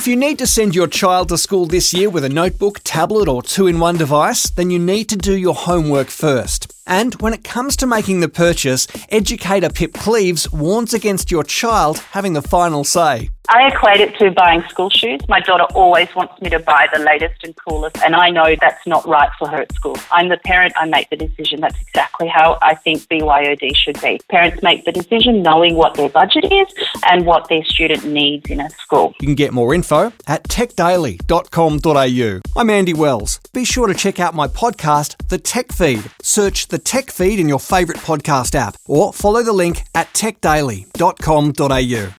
If you need to send your child to school this year with a notebook, tablet or two-in-one device, then you need to do your homework first. And when it comes to making the purchase, educator Pip Cleaves warns against your child having the final say. I equate it to buying school shoes. My daughter always wants me to buy the latest and coolest, and I know that's not right for her at school. I'm the parent, I make the decision. That's exactly how I think BYOD should be. Parents make the decision knowing what their budget is and what their student needs in a school. You can get more info at techdaily.com.au. I'm Andy Wells. Be sure to check out my podcast, The Tech Feed. Search The Tech Feed in your favourite podcast app or follow the link at techdaily.com.au.